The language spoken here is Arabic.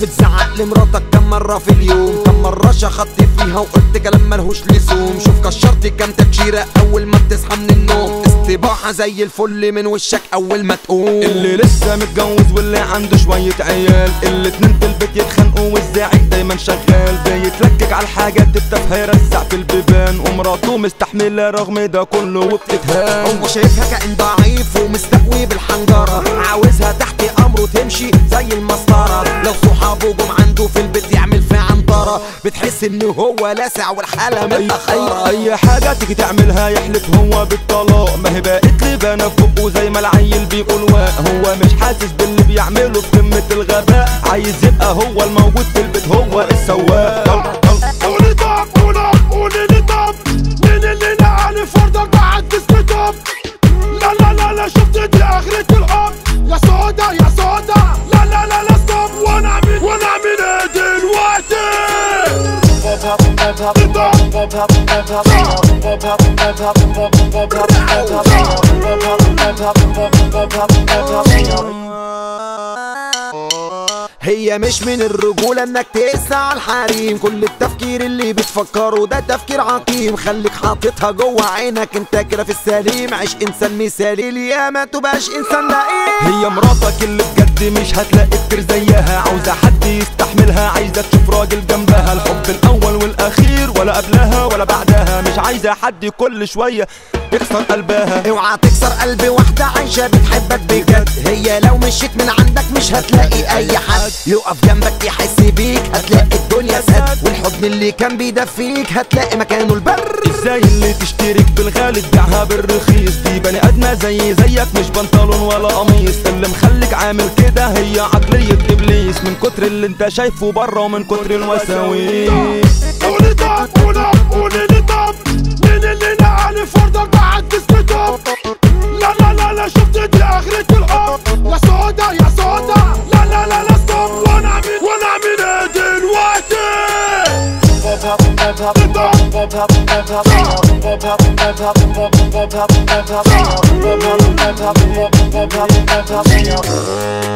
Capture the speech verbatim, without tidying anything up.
بتزعق لمراتك كم مرة في اليوم؟ كم مرة شخطت فيها وقلت كلام ملهوش لزوم؟ شوف كشرت كم تكشيرة اول ما بتصحى من النوم، استباحة زي الفل من وشك اول ما تقوم. اللي لسه متجوز واللي عنده شوية عيال، الاتنين في البيت يتخانقوا والزعيق دايما شغال، بيتلكك على الحاجات التافهة يرزع في البيبان، ومراته مستحملة رغم ده كله وبتتهان. هو شايفها كائن ضعيف ومستقوي بالحنجرة، عاوزها تحت امره تمشي زي المسطرة، لو صحابه جم عنده في البيت يعمل في عنطرة، بتحس انه هو لاسع والحالة متأخرة. أي, اي حاجة تيجي تعملها يحلف هو بالطلاق، ما هي بقت لبانة في بقه زي ما العيل بيقول واق، هو مش حاسس باللي بيعمله في قمة الغباء، عايز يبقى هو الموجود في البيت هو السواق. قولي طب قولي قولي لي طب مين اللي نقل فردك بعد جسمي طب؟ لا لا لا لا شفت دي اخرة الحب يا سودا يا سودا، لا لا لا لا ستوب، وانا اعمل وانا اعمل ايه دلوقتي؟ هي مش من الرجولة انك تقسى على الحريم، كل التفكير اللي بتفكره ده تفكير عقيم، خليك حاططها جوه عينك انت كده في السليم، عيش انسان مثالي ليا ما تبقاش انسان لئيم. هي مراتك اللي بجد مش هتلاقي كتير زيها، عاوزة حد يستحملها، عايزة تشوف راجل جنبها، الحب الاول والاخير ولا قبلها ولا بعدها، مش عايزة حد كل شوية يكسر قلبها. اوعى تكسر قلب واحدة عايشة بتحبك بجد، هي لو مشيت من عندك مش هتلاقي اي حد يقف جنبك يحس بيك، هتلاقي الدنيا سد، والحضن اللي كان بيدفيك هتلاقي مكانه البر. ازاي اللي تشترك بالغالي تبيعها بالرخيص؟ دي بني ادمة زي زيك مش بنطلون ولا قميص، اللي مخليك عامل كده هي عقلية ابليس، من كتر اللي انت شايفه بره ومن كتر الوساويس. قولي طب قولي قولي لي طب مين اللي نقل فردك بعد جسمي طب؟ لا لا لا لا شفت دي اخرة الحب يا سودا يا سودا، لا لا لا لا ستوب، وانا اعمل وانا اعمل ايه دلوقتي؟ We'll be right back.